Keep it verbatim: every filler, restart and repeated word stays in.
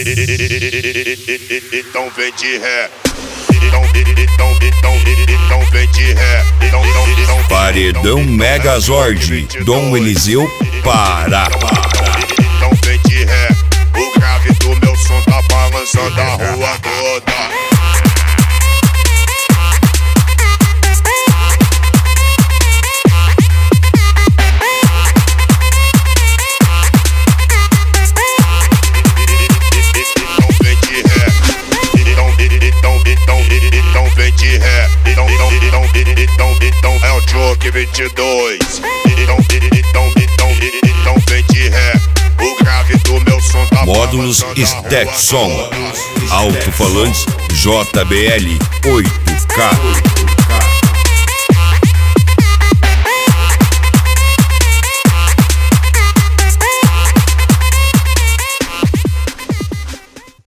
Então vem de ré. Então, então, então, então vem de ré. Então, então, então, Paredão Megazord, Dom Eliseu, para. Então vem de ré. O grave do meu som tá balançando a rua toda. Então é o Joke vinte e dois. Então, então, então, então vem de ré. O grave do meu som tá Módulos Stetson, alto-falantes J B L oito K.